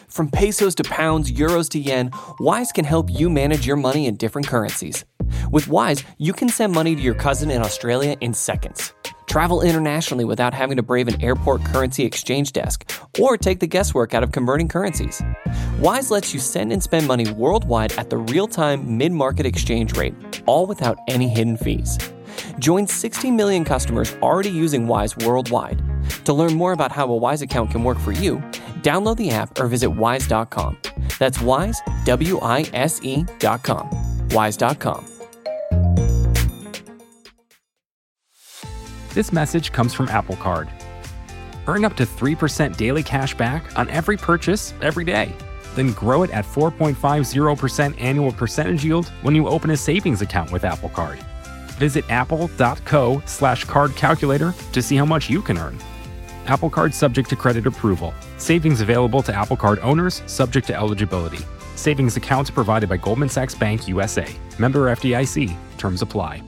From pesos to pounds, euros to yen, Wise can help you manage your money in different currencies. With Wise, you can send money to your cousin in Australia in seconds. Travel internationally without having to brave an airport currency exchange desk or take the guesswork out of converting currencies. Wise lets you send and spend money worldwide at the real-time mid-market exchange rate, all without any hidden fees. Join 60 million customers already using Wise worldwide. To learn more about how a Wise account can work for you, download the app or visit wise.com. That's Wise, WISE.com. Wise.com. This message comes from Apple Card. Earn up to 3% daily cash back on every purchase every day. Then grow it at 4.50% annual percentage yield when you open a savings account with Apple Card. Visit apple.co/card calculator to see how much you can earn. Apple Card subject to credit approval. Savings available to Apple Card owners subject to eligibility. Savings accounts provided by Goldman Sachs Bank USA. Member FDIC. Terms apply.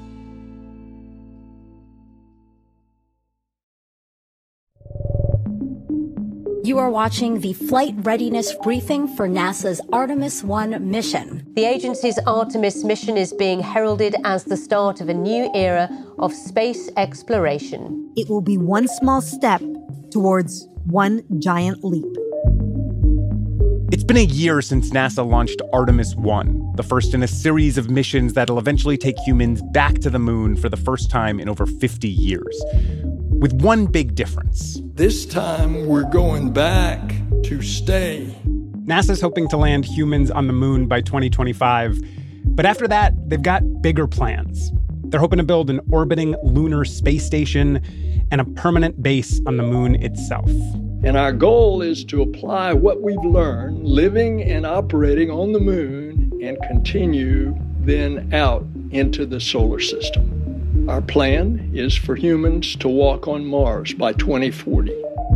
You are watching the flight readiness briefing for NASA's Artemis 1 mission. The agency's Artemis mission is being heralded as the start of a new era of space exploration. It will be one small step towards one giant leap. It's been a year since NASA launched Artemis 1, the first in a series of missions that'll eventually take humans back to the moon for the first time in over 50 years. With one big difference. This time, we're going back to stay. NASA's hoping to land humans on the moon by 2025. But after that, they've got bigger plans. They're hoping to build an orbiting lunar space station and a permanent base on the moon itself. And our goal is to apply what we've learned living and operating on the moon and continue then out into the solar system. Our plan is for humans to walk on Mars by 2040.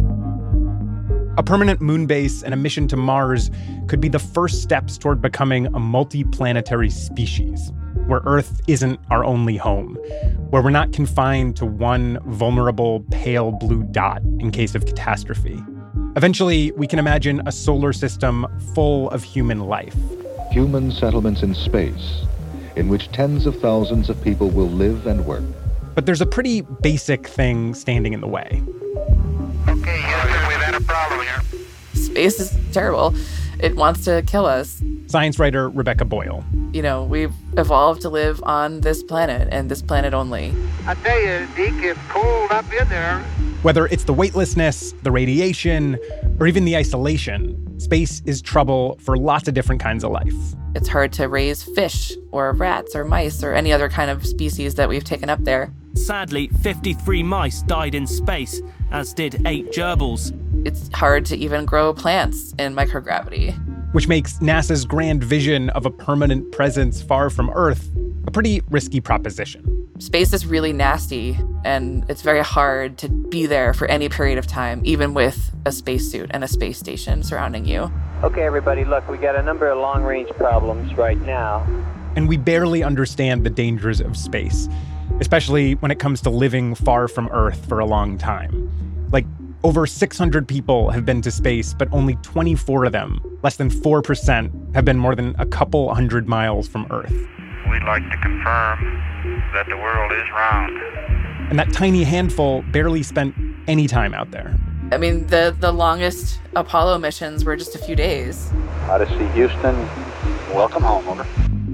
A permanent moon base and a mission to Mars could be the first steps toward becoming a multi-planetary species, where Earth isn't our only home, where we're not confined to one vulnerable pale blue dot in case of catastrophe. Eventually, we can imagine a solar system full of human life. Human settlements in space, in which tens of thousands of people will live and work. But there's a pretty basic thing standing in the way. Okay, Houston, we've had a problem here. Space is terrible. It wants to kill us. Science writer Rebecca Boyle. You know, we've evolved to live on this planet and this planet only. I tell you, Deke, it's cold up in there. Whether it's the weightlessness, the radiation, or even the isolation, space is trouble for lots of different kinds of life. It's hard to raise fish or rats or mice or any other kind of species that we've taken up there. Sadly, 53 mice died in space, as did 8 gerbils. It's hard to even grow plants in microgravity. Which makes NASA's grand vision of a permanent presence far from Earth a pretty risky proposition. Space is really nasty, and it's very hard to be there for any period of time, even with a spacesuit and a space station surrounding you. Okay, everybody, look, we got a number of long-range problems right now. And we barely understand the dangers of space, especially when it comes to living far from Earth for a long time. Like, over 600 people have been to space, but only 24 of them, less than 4%, have been more than a couple hundred miles from Earth. We'd like to confirm that the world is round. And that tiny handful barely spent any time out there. I mean, the longest Apollo missions were just a few days. Odyssey, Houston, welcome home, over.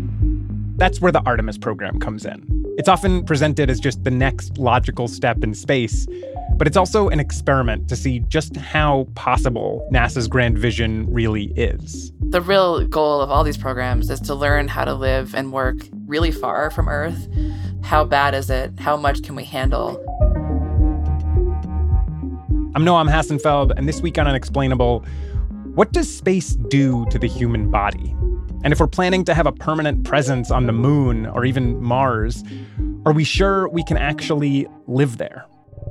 That's where the Artemis program comes in. It's often presented as just the next logical step in space, but it's also an experiment to see just how possible NASA's grand vision really is. The real goal of all these programs is to learn how to live and work really far from Earth. How bad is it? How much can we handle? I'm Noam Hassenfeld, and this week on Unexplainable, what does space do to the human body? And if we're planning to have a permanent presence on the moon or even Mars, are we sure we can actually live there?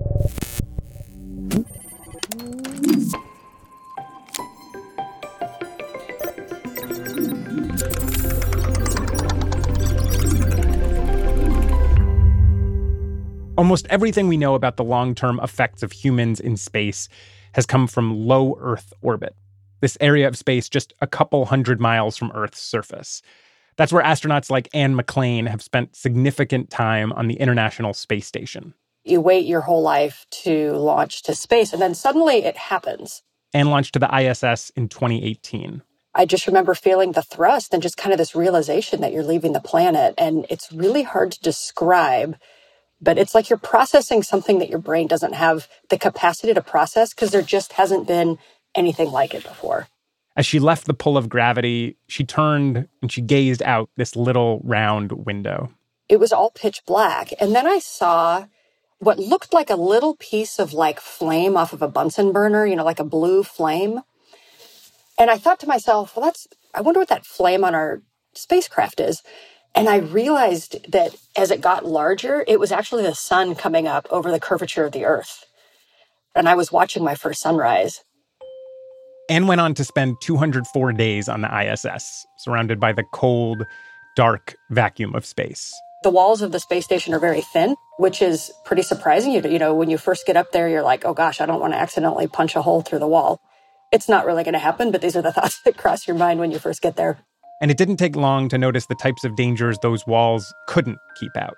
Almost everything we know about the long-term effects of humans in space has come from low Earth orbit. this area of space just a couple hundred miles from Earth's surface. That's where astronauts like Anne McClain have spent significant time on the International Space Station. You wait your whole life to launch to space, and then suddenly it happens. Anne launched to the ISS in 2018. I just remember feeling the thrust and just kind of this realization that you're leaving the planet. And it's really hard to describe, but it's like you're processing something that your brain doesn't have the capacity to process because there just hasn't been anything like it before. As she left the pull of gravity, she turned and she gazed out this little round window. It was all pitch black. And then I saw what looked like a little piece of like flame off of a Bunsen burner, like a blue flame. And I thought to myself, well, I wonder what that flame on our spacecraft is. And I realized that as it got larger, it was actually the sun coming up over the curvature of the Earth. And I was watching my first sunrise. Anne went on to spend 204 days on the ISS, surrounded by the cold, dark vacuum of space. The walls of the space station are very thin, which is pretty surprising. When you first get up there, you're like, oh gosh, I don't want to accidentally punch a hole through the wall. It's not really going to happen, but these are the thoughts that cross your mind when you first get there. And it didn't take long to notice the types of dangers those walls couldn't keep out.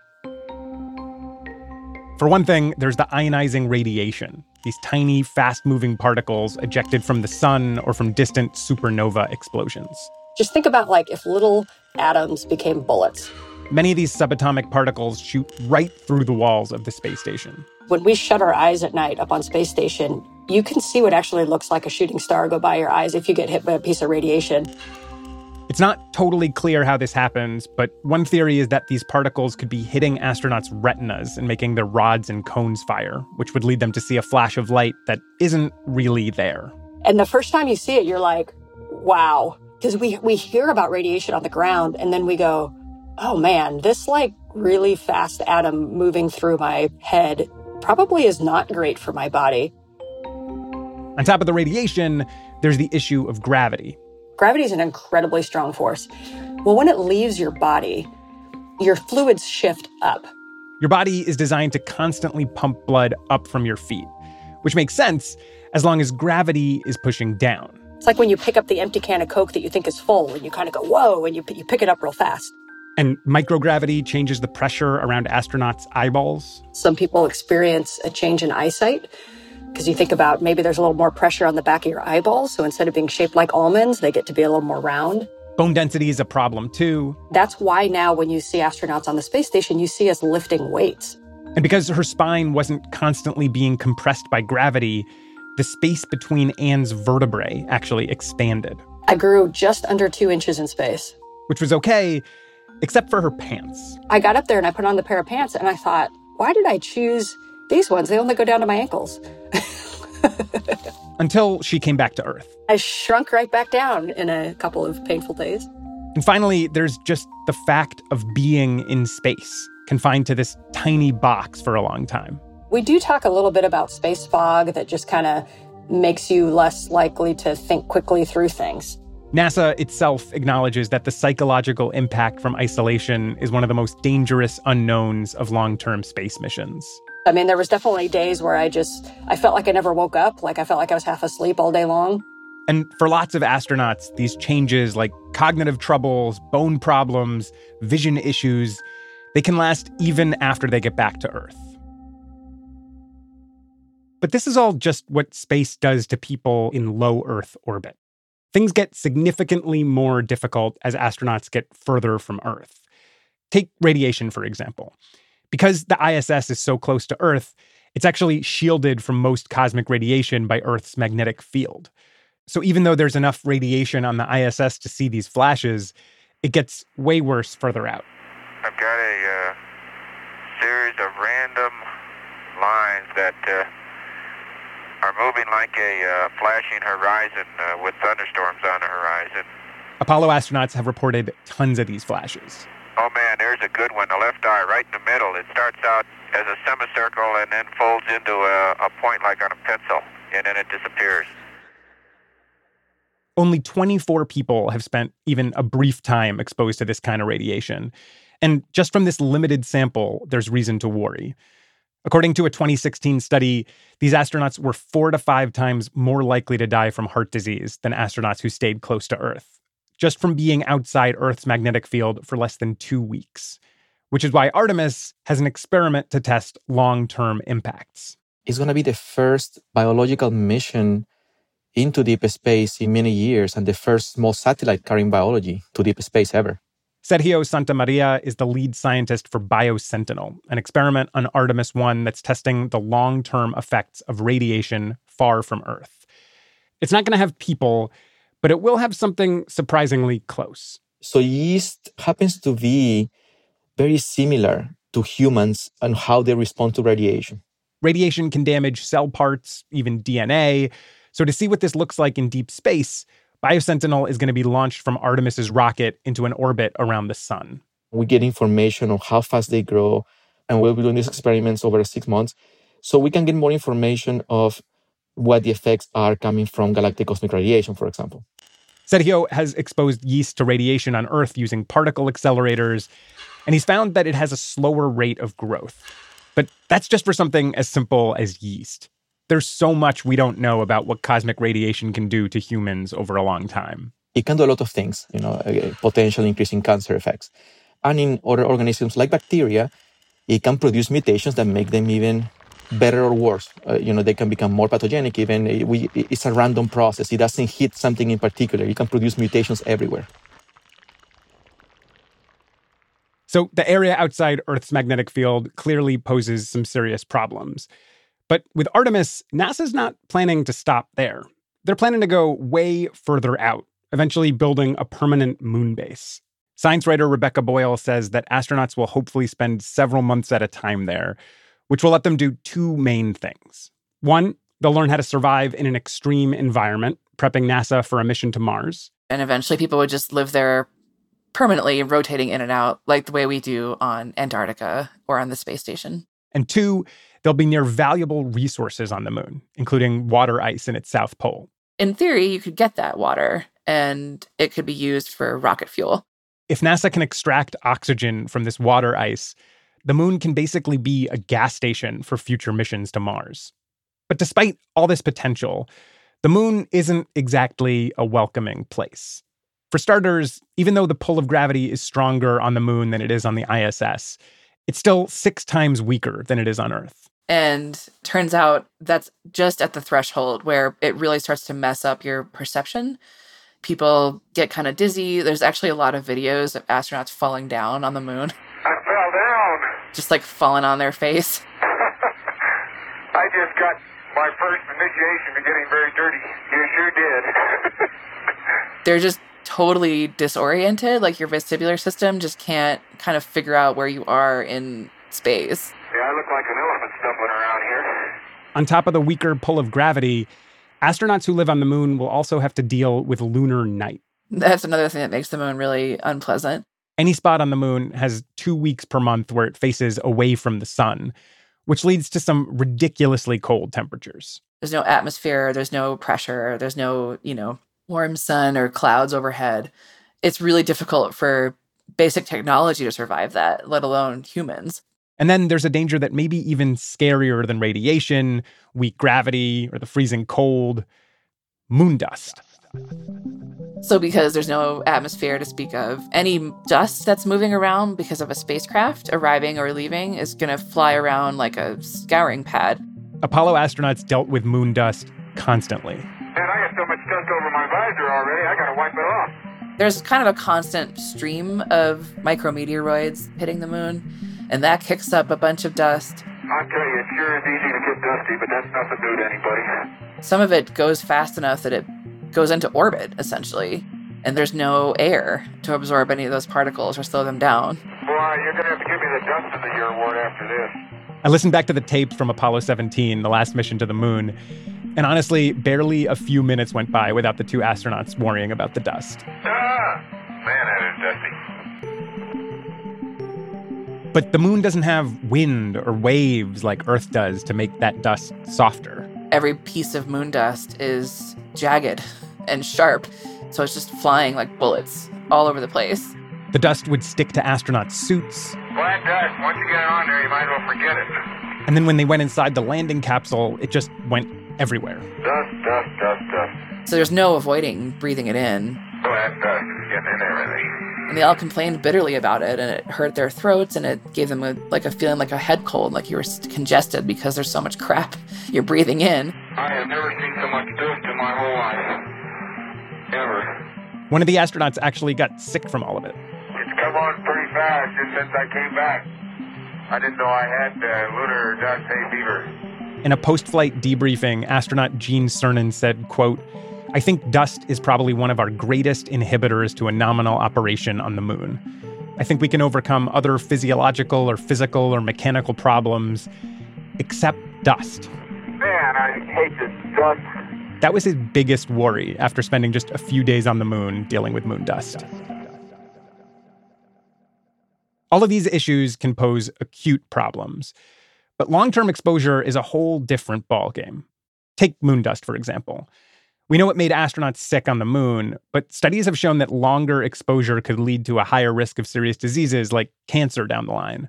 For one thing, there's the ionizing radiation, these tiny, fast-moving particles ejected from the sun or from distant supernova explosions. Just think about if little atoms became bullets. Many of these subatomic particles shoot right through the walls of the space station. When we shut our eyes at night up on space station, you can see what actually looks like a shooting star go by your eyes if you get hit by a piece of radiation. It's not totally clear how this happens, but one theory is that these particles could be hitting astronauts' retinas and making their rods and cones fire, which would lead them to see a flash of light that isn't really there. And the first time you see it, you're like, wow. Because we hear about radiation on the ground, and then we go, oh man, this really fast atom moving through my head probably is not great for my body. On top of the radiation, there's the issue of gravity. Gravity is an incredibly strong force. Well, when it leaves your body, your fluids shift up. Your body is designed to constantly pump blood up from your feet, which makes sense as long as gravity is pushing down. It's like when you pick up the empty can of Coke that you think is full, and you kind of go, whoa, and you pick it up real fast. And microgravity changes the pressure around astronauts' eyeballs. Some people experience a change in eyesight because you think about maybe there's a little more pressure on the back of your eyeballs. So instead of being shaped like almonds, they get to be a little more round. Bone density is a problem, too. That's why now when you see astronauts on the space station, you see us lifting weights. And because her spine wasn't constantly being compressed by gravity, the space between Anne's vertebrae actually expanded. I grew just under 2 inches in space. Which was okay, except for her pants. I got up there and I put on the pair of pants and I thought, why did I choose these ones? They only go down to my ankles. Until she came back to Earth. I shrunk right back down in a couple of painful days. And finally, there's just the fact of being in space, confined to this tiny box for a long time. We do talk a little bit about space fog that just kind of makes you less likely to think quickly through things. NASA itself acknowledges that the psychological impact from isolation is one of the most dangerous unknowns of long-term space missions. I mean, there was definitely days where I felt like I never woke up, like I felt like I was half asleep all day long. And for lots of astronauts, these changes like cognitive troubles, bone problems, vision issues, they can last even after they get back to Earth. But this is all just what space does to people in low Earth orbit. Things get significantly more difficult as astronauts get further from Earth. Take radiation, for example. Because the ISS is so close to Earth, it's actually shielded from most cosmic radiation by Earth's magnetic field. So even though there's enough radiation on the ISS to see these flashes, it gets way worse further out. I've got a series of random lines that are moving like a flashing horizon with thunderstorms on the horizon. Apollo astronauts have reported tons of these flashes. Oh man, there's a good one. The left eye right in the middle. It starts out as a semicircle and then folds into a point like on a pencil, and then it disappears. Only 24 people have spent even a brief time exposed to this kind of radiation. And just from this limited sample, there's reason to worry. According to a 2016 study, these astronauts were 4 to 5 times more likely to die from heart disease than astronauts who stayed close to Earth, just from being outside Earth's magnetic field for less than 2 weeks, which is why Artemis has an experiment to test long-term impacts. It's going to be the first biological mission into deep space in many years and the first small satellite carrying biology to deep space ever. Sergio Santamaria is the lead scientist for BioSentinel, an experiment on Artemis 1 that's testing the long-term effects of radiation far from Earth. It's not going to have people, but it will have something surprisingly close. So yeast happens to be very similar to humans and how they respond to radiation. Radiation can damage cell parts, even DNA. So to see what this looks like in deep space, BioSentinel is going to be launched from Artemis's rocket into an orbit around the sun. We get information on how fast they grow, and we'll be doing these experiments over 6 months. So we can get more information of what the effects are coming from galactic cosmic radiation, for example. Sergio has exposed yeast to radiation on Earth using particle accelerators, and he's found that it has a slower rate of growth. But that's just for something as simple as yeast. There's so much we don't know about what cosmic radiation can do to humans over a long time. It can do a lot of things, potentially increasing cancer effects. And in other organisms like bacteria, it can produce mutations that make them even better or worse. They can become more pathogenic even. It's a random process. It doesn't hit something in particular. It can produce mutations everywhere. So the area outside Earth's magnetic field clearly poses some serious problems. But with Artemis, NASA's not planning to stop there. They're planning to go way further out, eventually building a permanent moon base. Science writer Rebecca Boyle says that astronauts will hopefully spend several months at a time there, which will let them do 2 main things. One, they'll learn how to survive in an extreme environment, prepping NASA for a mission to Mars. And eventually people would just live there permanently, rotating in and out, like the way we do on Antarctica or on the space station. And 2, they'll be near valuable resources on the moon, including water ice in its south pole. In theory, you could get that water, and it could be used for rocket fuel. If NASA can extract oxygen from this water ice, the moon can basically be a gas station for future missions to Mars. But despite all this potential, the moon isn't exactly a welcoming place. For starters, even though the pull of gravity is stronger on the moon than it is on the ISS, it's still 6 times weaker than it is on Earth. And turns out that's just at the threshold where it really starts to mess up your perception. People get kind of dizzy. There's actually a lot of videos of astronauts falling down on the moon. I fell down. Just like falling on their face. I just got my first initiation to getting very dirty. You sure did. They're just totally disoriented. Like your vestibular system just can't kind of figure out where you are in space. Yeah, I look like an elephant stumbling around here. On top of the weaker pull of gravity, astronauts who live on the moon will also have to deal with lunar night. That's another thing that makes the moon really unpleasant. Any spot on the moon has 2 weeks per month where it faces away from the sun, which leads to some ridiculously cold temperatures. There's no atmosphere, there's no pressure, there's no, warm sun or clouds overhead. It's really difficult for basic technology to survive that, let alone humans. And then there's a danger that may be even scarier than radiation, weak gravity, or the freezing cold: moon dust. So because there's no atmosphere to speak of, any dust that's moving around because of a spacecraft arriving or leaving is going to fly around like a scouring pad. Apollo astronauts dealt with moon dust constantly. Man, I got so much dust over my visor already, I gotta wipe it off. There's kind of a constant stream of micrometeoroids hitting the moon, and that kicks up a bunch of dust. I'll tell you, it sure is easy to get dusty, but that's nothing new to anybody. Some of it goes fast enough that it goes into orbit, essentially, and there's no air to absorb any of those particles or slow them down. Boy, you're gonna have to give me the Dust of the Year award after this. I listened back to the tapes from Apollo 17, the last mission to the moon, and honestly, barely a few minutes went by without the 2 astronauts worrying about the dust. Man, that is dusty. But the moon doesn't have wind or waves like Earth does to make that dust softer. Every piece of moon dust is jagged and sharp, so it's just flying like bullets all over the place. The dust would stick to astronauts' suits. Black dust, once you get it on there, you might as well forget it. And then when they went inside the landing capsule, it just went everywhere. Dust. So there's no avoiding breathing it in. Oh, that dust is getting in everything. And they all complained bitterly about it, and it hurt their throats, and it gave them a feeling like a head cold, like you were congested because there's so much crap you're breathing in. I have never seen so much dust in my whole life. Ever. One of the astronauts actually got sick from all of it. It's come on pretty fast just since I came back. I didn't know I had lunar dust hay fever. In a post-flight debriefing, astronaut Gene Cernan said, quote, "I think dust is probably one of our greatest inhibitors to a nominal operation on the moon. I think we can overcome other physiological or physical or mechanical problems, except dust." Man, I hate this dust. That was his biggest worry after spending just a few days on the moon dealing with moon dust. All of these issues can pose acute problems, but long-term exposure is a whole different ballgame. Take moon dust, for example. We know it made astronauts sick on the moon, but studies have shown that longer exposure could lead to a higher risk of serious diseases like cancer down the line.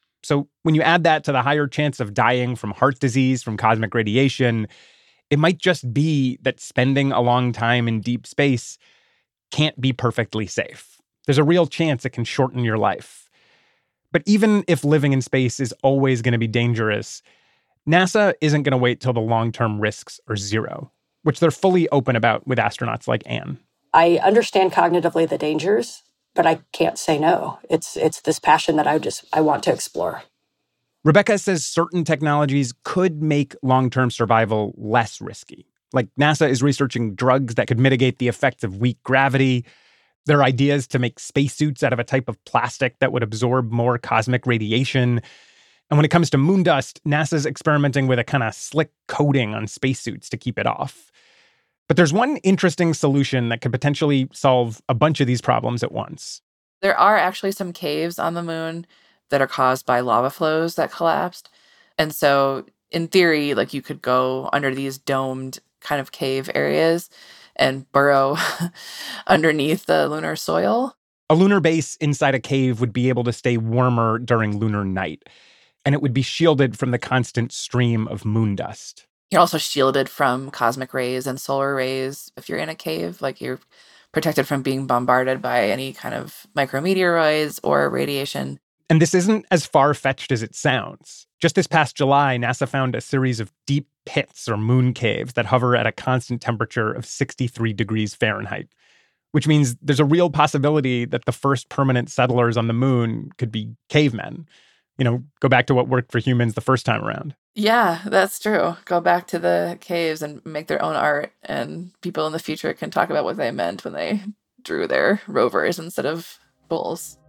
So when you add that to the higher chance of dying from heart disease from cosmic radiation, it might just be that spending a long time in deep space can't be perfectly safe. There's a real chance it can shorten your life. But even if living in space is always going to be dangerous, NASA isn't going to wait till the long-term risks are zero, which they're fully open about with astronauts like Anne. I understand cognitively the dangers, but I can't say no. It's this passion that I want to explore. Rebecca says certain technologies could make long-term survival less risky. Like NASA is researching drugs that could mitigate the effects of weak gravity. There are ideas to make spacesuits out of a type of plastic that would absorb more cosmic radiation. And when it comes to moon dust, NASA's experimenting with a kind of slick coating on spacesuits to keep it off. But there's one interesting solution that could potentially solve a bunch of these problems at once. There are actually some caves on the moon that are caused by lava flows that collapsed. And so in theory, like you could go under these domed kind of cave areas and burrow underneath the lunar soil. A lunar base inside a cave would be able to stay warmer during lunar night, and it would be shielded from the constant stream of moon dust. You're also shielded from cosmic rays and solar rays if you're in a cave. Like you're protected from being bombarded by any kind of micrometeoroids or radiation. And this isn't as far-fetched as it sounds. Just this past July, NASA found a series of deep pits or moon caves that hover at a constant temperature of 63 degrees Fahrenheit, which means there's a real possibility that the first permanent settlers on the moon could be cavemen. You know, go back to what worked for humans the first time around. Yeah, that's true. Go back to the caves and make their own art, and people in the future can talk about what they meant when they drew their rovers instead of bulls.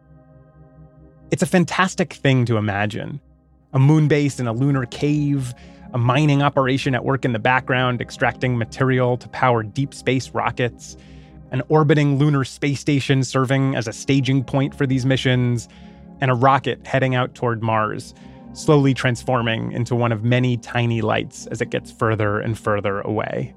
It's a fantastic thing to imagine. A moon base in a lunar cave, a mining operation at work in the background extracting material to power deep space rockets, an orbiting lunar space station serving as a staging point for these missions, and a rocket heading out toward Mars, slowly transforming into one of many tiny lights as it gets further and further away.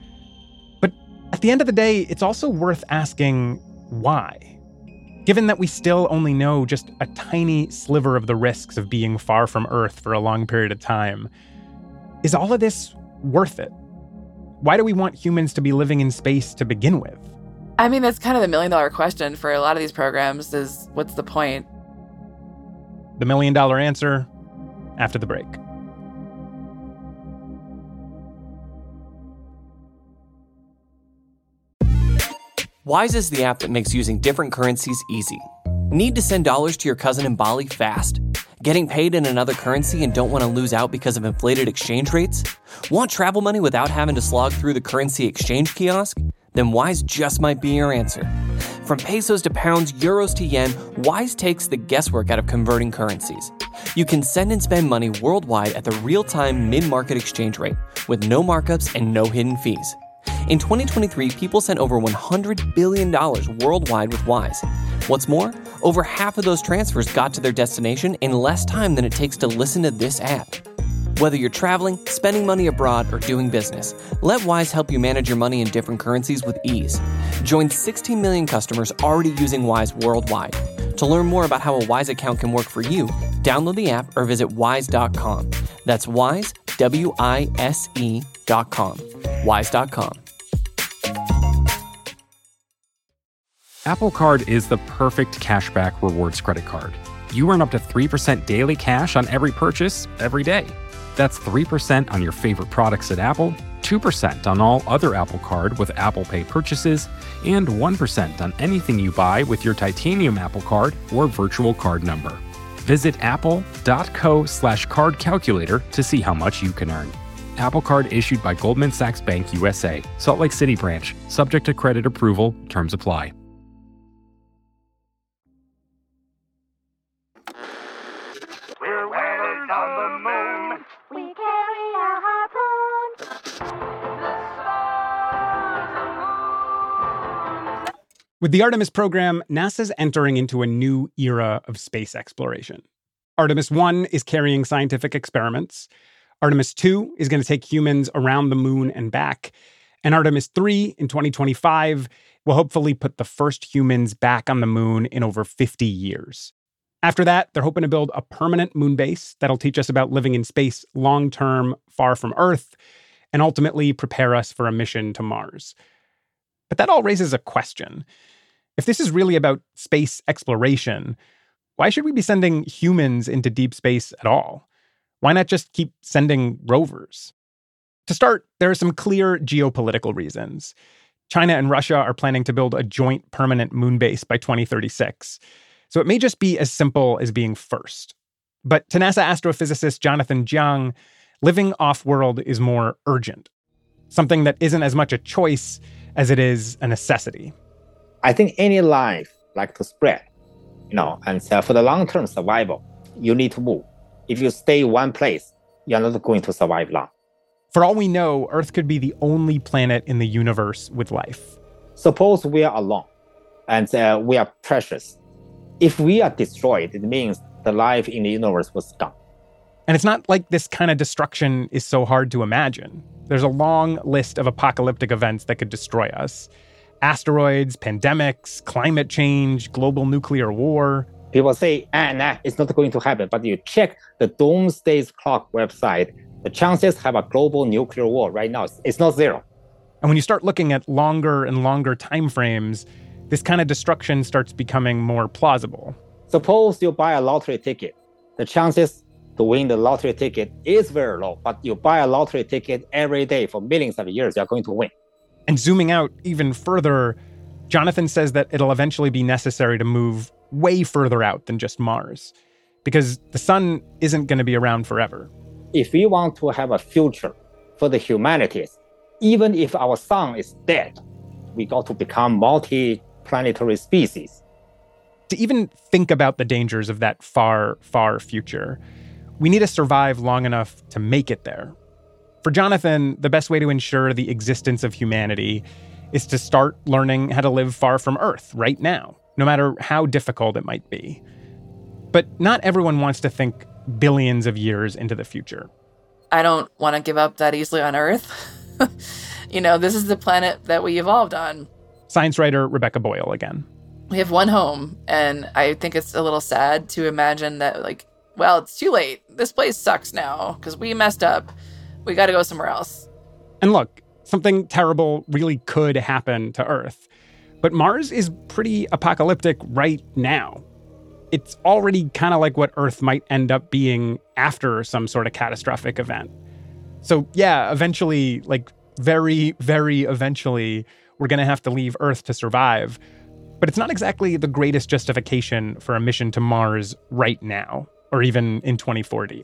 But at the end of the day, it's also worth asking why. Given that we still only know just a tiny sliver of the risks of being far from Earth for a long period of time, is all of this worth it? Why do we want humans to be living in space to begin with? I mean, that's kind of the million-dollar question for a lot of these programs is, what's the point? The million-dollar answer after the break. Wise is the app that makes using different currencies easy. Need to send dollars to your cousin in Bali fast? Getting paid in another currency and don't want to lose out because of inflated exchange rates? Want travel money without having to slog through the currency exchange kiosk? Then Wise just might be your answer. From pesos to pounds, euros to yen, Wise takes the guesswork out of converting currencies. You can send and spend money worldwide at the real-time mid-market exchange rate with no markups and no hidden fees. In 2023, people sent over $100 billion worldwide with Wise. What's more, over half of those transfers got to their destination in less time than it takes to listen to this ad. Whether you're traveling, spending money abroad, or doing business, let Wise help you manage your money in different currencies with ease. Join 16 million customers already using Wise worldwide. To learn more about how a Wise account can work for you, Download the app or visit wise.com. That's wise, WISE.com. Wise.com. Apple Card is the perfect cashback rewards credit card. You earn up to 3% daily cash on every purchase every day. That's 3% on your favorite products at Apple, 2% on all other Apple Card with Apple Pay purchases, and 1% on anything you buy with your titanium Apple Card or virtual card number. Visit apple.co/card calculator to see how much you can earn. Apple Card issued by Goldman Sachs Bank USA, Salt Lake City branch, subject to credit approval, terms apply. We're whalers on the moon. We carry a harpoon. With the Artemis program, NASA's entering into a new era of space exploration. Artemis 1 is carrying scientific experiments. Artemis 2 is going to take humans around the moon and back. And Artemis 3 in 2025 will hopefully put the first humans back on the moon in over 50 years. After that, they're hoping to build a permanent moon base that'll teach us about living in space long-term, far from Earth, and ultimately prepare us for a mission to Mars. But that all raises a question. If this is really about space exploration, why should we be sending humans into deep space at all? Why not just keep sending rovers? To start, there are some clear geopolitical reasons. China and Russia are planning to build a joint permanent moon base by 2036. So it may just be as simple as being first. But to NASA astrophysicist Jonathan Jiang, living off-world is more urgent. Something that isn't as much a choice as it is a necessity. I think any life like to spread, and for the long-term survival, you need to move. If you stay one place, you're not going to survive long. For all we know, Earth could be the only planet in the universe with life. Suppose we are alone, and we are precious. If we are destroyed, it means the life in the universe was gone. And it's not like this kind of destruction is so hard to imagine. There's a long list of apocalyptic events that could destroy us. Asteroids, pandemics, climate change, global nuclear war. People say, nah, it's not going to happen. But you check the Doomsday Clock website, the chances have a global nuclear war right now, it's not zero. And when you start looking at longer and longer time frames, this kind of destruction starts becoming more plausible. Suppose you buy a lottery ticket. The chances to win the lottery ticket is very low, but you buy a lottery ticket every day for millions of years, you're going to win. And zooming out even further, Jonathan says that it'll eventually be necessary to move way further out than just Mars, because the sun isn't going to be around forever. If we want to have a future for the humanities, even if our sun is dead, we got to become multi-planetary species. To even think about the dangers of that far, far future, we need to survive long enough to make it there. For Jonathan, the best way to ensure the existence of humanity is to start learning how to live far from Earth right now, no matter how difficult it might be. But not everyone wants to think billions of years into the future. I don't want to give up that easily on Earth. This is the planet that we evolved on. Science writer Rebecca Boyle again. We have one home, and I think it's a little sad to imagine that, it's too late. This place sucks now because we messed up. We got to go somewhere else. And look, something terrible really could happen to Earth. But Mars is pretty apocalyptic right now. It's already kind of like what Earth might end up being after some sort of catastrophic event. So yeah, eventually, very, very eventually, we're going to have to leave Earth to survive. But it's not exactly the greatest justification for a mission to Mars right now, or even in 2040.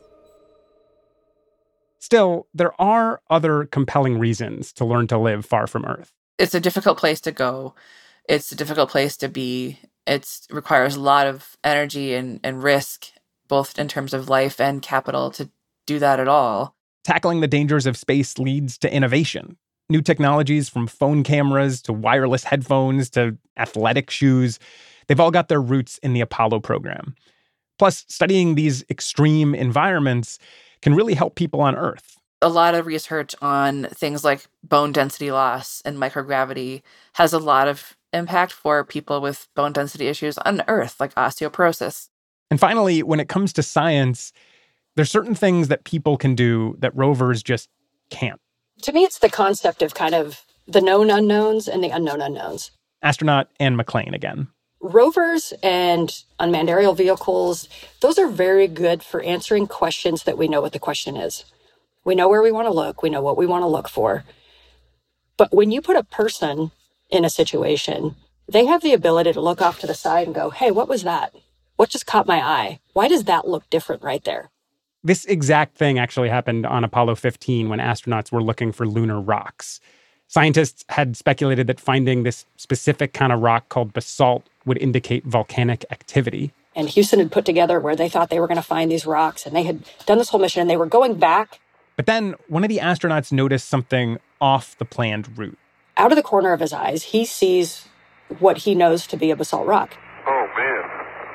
Still, there are other compelling reasons to learn to live far from Earth. It's a difficult place to go. It's a difficult place to be. It requires a lot of energy and risk, both in terms of life and capital, to do that at all. Tackling the dangers of space leads to innovation. New technologies from phone cameras to wireless headphones to athletic shoes, they've all got their roots in the Apollo program. Plus, studying these extreme environments can really help people on Earth. A lot of research on things like bone density loss and microgravity has a lot of impact for people with bone density issues on Earth, like osteoporosis. And finally, when it comes to science, there's certain things that people can do that rovers just can't. To me, it's the concept of kind of the known unknowns and the unknown unknowns. Astronaut Anne McLean again. Rovers and unmanned aerial vehicles, those are very good for answering questions that we know what the question is. We know where we want to look. We know what we want to look for. But when you put a person in a situation, they have the ability to look off to the side and go, hey, what was that? What just caught my eye? Why does that look different right there? This exact thing actually happened on Apollo 15 when astronauts were looking for lunar rocks. Scientists had speculated that finding this specific kind of rock called basalt would indicate volcanic activity. And Houston had put together where they thought they were going to find these rocks, and they had done this whole mission, and they were going back. But then one of the astronauts noticed something off the planned route. Out of the corner of his eyes, he sees what he knows to be a basalt rock. Oh, man.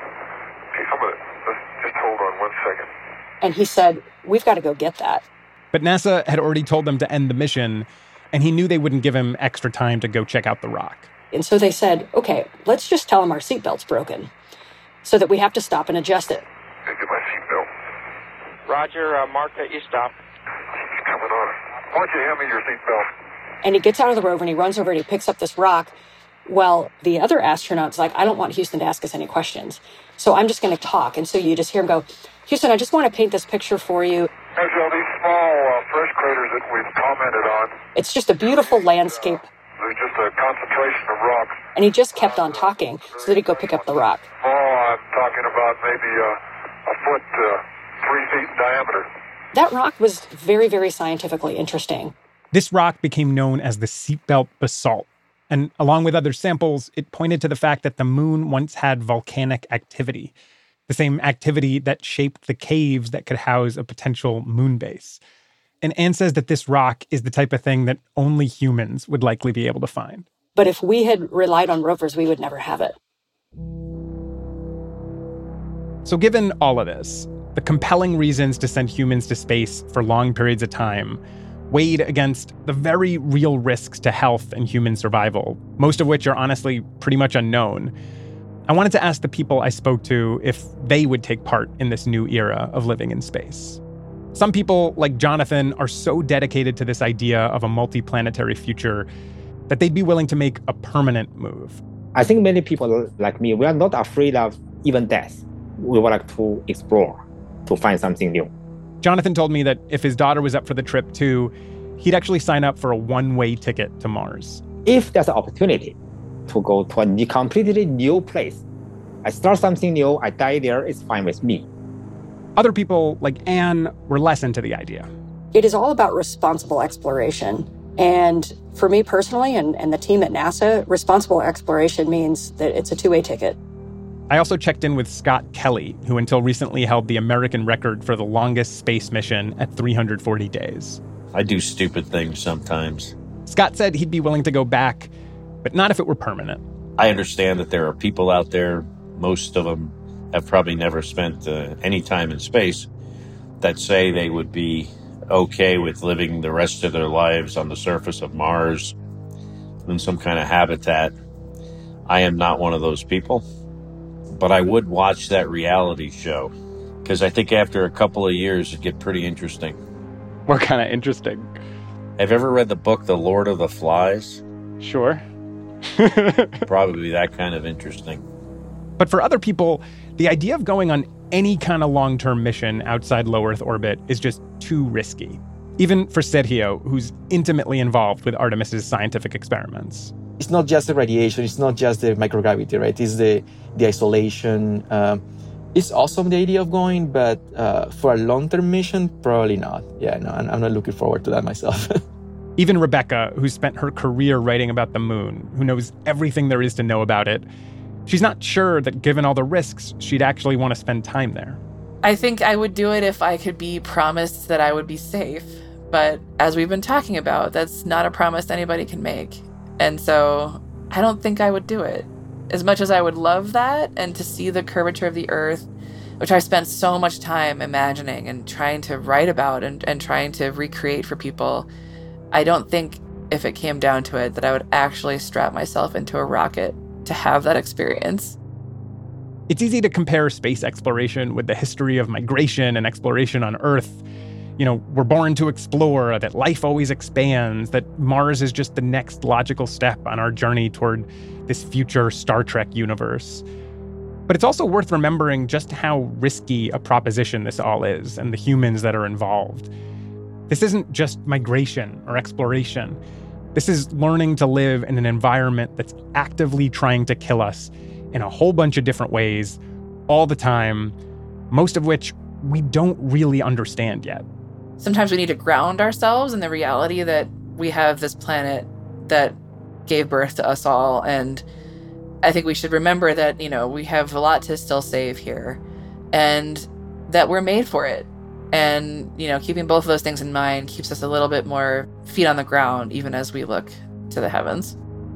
Okay, just hold on 1 second. And he said, we've got to go get that. But NASA had already told them to end the mission, and he knew they wouldn't give him extra time to go check out the rock. And so they said, okay, let's just tell him our seatbelt's broken so that we have to stop and adjust it. Hey, get my seatbelt. Roger, mark that you stop. He's coming on. Why don't you hand me your seatbelt? And he gets out of the rover and he runs over and he picks up this rock. Well, the other astronaut's like, I don't want Houston to ask us any questions, so I'm just going to talk. And so you just hear him go, Houston, I just want to paint this picture for you. There's all these small fresh craters that we've commented on. It's just a beautiful landscape. There's just a concentration of rocks. And he just kept on talking so that he'd go pick up the rock. Oh, I'm talking about maybe a foot, 3 feet in diameter. That rock was very, very scientifically interesting. This rock became known as the seatbelt basalt. And along with other samples, it pointed to the fact that the moon once had volcanic activity, the same activity that shaped the caves that could house a potential moon base. And Anne says that this rock is the type of thing that only humans would likely be able to find. But if we had relied on rovers, we would never have it. So given all of this, the compelling reasons to send humans to space for long periods of time weighed against the very real risks to health and human survival, most of which are honestly pretty much unknown. I wanted to ask the people I spoke to if they would take part in this new era of living in space. Some people, like Jonathan, are so dedicated to this idea of a multiplanetary future that they'd be willing to make a permanent move. I think many people like me, we are not afraid of even death. We would like to explore, to find something new. Jonathan told me that if his daughter was up for the trip too, he'd actually sign up for a one-way ticket to Mars. If there's an opportunity to go to a completely new place, I start something new, I die there, it's fine with me. Other people, like Anne, were less into the idea. It is all about responsible exploration. And for me personally and the team at NASA, responsible exploration means that it's a two-way ticket. I also checked in with Scott Kelly, who until recently held the American record for the longest space mission at 340 days. I do stupid things sometimes. Scott said he'd be willing to go back, but not if it were permanent. I understand that there are people out there, most of them have probably never spent any time in space, that say they would be okay with living the rest of their lives on the surface of Mars in some kind of habitat. I am not one of those people, but I would watch that reality show because I think after a couple of years it'd get pretty interesting. What kind of interesting? Have you ever read the book The Lord of the Flies? Sure. Probably that kind of interesting. But for other people, the idea of going on any kind of long-term mission outside low Earth orbit is just too risky. Even for Sergio, who's intimately involved with Artemis's scientific experiments. It's not just the radiation, it's not just the microgravity, right? It's the isolation. It's awesome, the idea of going, but for a long-term mission, probably not. Yeah, no, I'm not looking forward to that myself. Even Rebecca, who spent her career writing about the moon, who knows everything there is to know about it, she's not sure that given all the risks, she'd actually want to spend time there. I think I would do it if I could be promised that I would be safe. But as we've been talking about, that's not a promise anybody can make. And so I don't think I would do it. As much as I would love that and to see the curvature of the Earth, which I spent so much time imagining and trying to write about and trying to recreate for people, I don't think if it came down to it that I would actually strap myself into a rocket to have that experience. It's easy to compare space exploration with the history of migration and exploration on Earth. You know, we're born to explore, that life always expands, that Mars is just the next logical step on our journey toward this future Star Trek universe. But it's also worth remembering just how risky a proposition this all is and the humans that are involved. This isn't just migration or exploration. This is learning to live in an environment that's actively trying to kill us in a whole bunch of different ways, all the time, most of which we don't really understand yet. Sometimes we need to ground ourselves in the reality that we have this planet that gave birth to us all. And I think we should remember that, you know, we have a lot to still save here and that we're made for it. And, you know, keeping both of those things in mind keeps us a little bit more feet on the ground, even as we look to the heavens.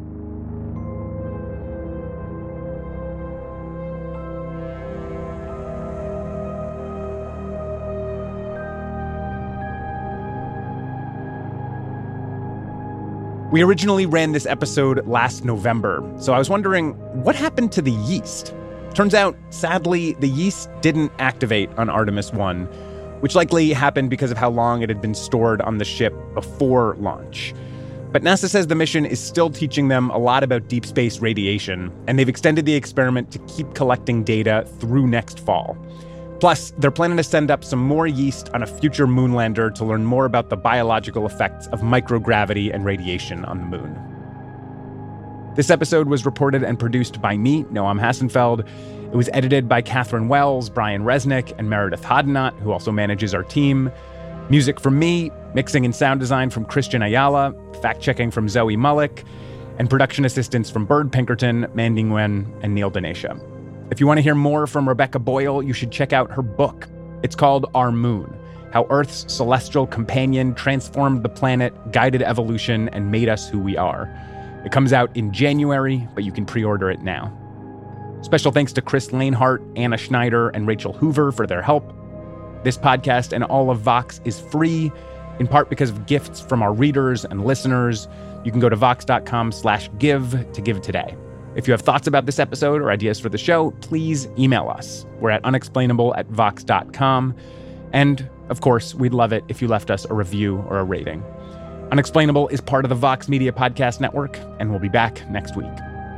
We originally ran this episode last November, so I was wondering, what happened to the yeast? Turns out, sadly, the yeast didn't activate on Artemis 1, which likely happened because of how long it had been stored on the ship before launch. But NASA says the mission is still teaching them a lot about deep space radiation, and they've extended the experiment to keep collecting data through next fall. Plus, they're planning to send up some more yeast on a future moonlander to learn more about the biological effects of microgravity and radiation on the moon. This episode was reported and produced by me, Noam Hassenfeld. It was edited by Catherine Wells, Brian Resnick, and Meredith Hodnott, who also manages our team. Music from me, mixing and sound design from Christian Ayala, fact-checking from Zoe Mullick, and production assistance from Bird Pinkerton, Mandy Nguyen, and Neil Danesha. If you want to hear more from Rebecca Boyle, you should check out her book. It's called Our Moon: How Earth's Celestial Companion Transformed the Planet, Guided Evolution, and Made Us Who We Are. It comes out in January, but you can pre-order it now. Special thanks to Chris Lanehart, Anna Schneider, and Rachel Hoover for their help. This podcast and all of Vox is free, in part because of gifts from our readers and listeners. You can go to vox.com/give to give today. If you have thoughts about this episode or ideas for the show, please email us. We're at unexplainable@vox.com. And, of course, we'd love it if you left us a review or a rating. Unexplainable is part of the Vox Media Podcast Network, and we'll be back next week.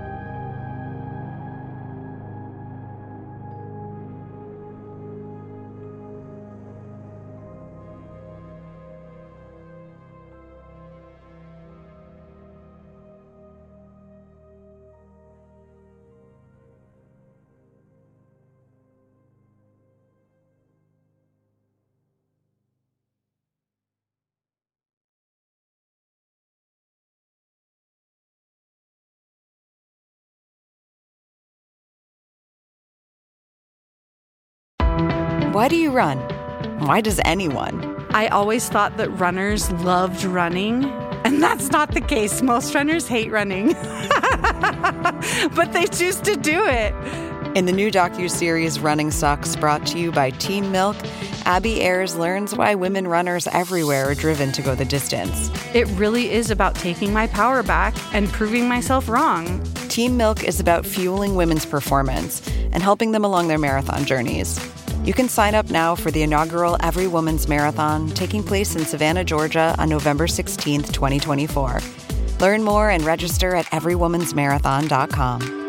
Why do you run? Why does anyone? I always thought that runners loved running, and that's not the case. Most runners hate running, but they choose to do it. In the new docuseries Running Sucks, brought to you by Team Milk, Abby Ayers learns why women runners everywhere are driven to go the distance. It really is about taking my power back and proving myself wrong. Team Milk is about fueling women's performance and helping them along their marathon journeys. You can sign up now for the inaugural Every Woman's Marathon taking place in Savannah, Georgia on November 16th, 2024. Learn more and register at everywomansmarathon.com.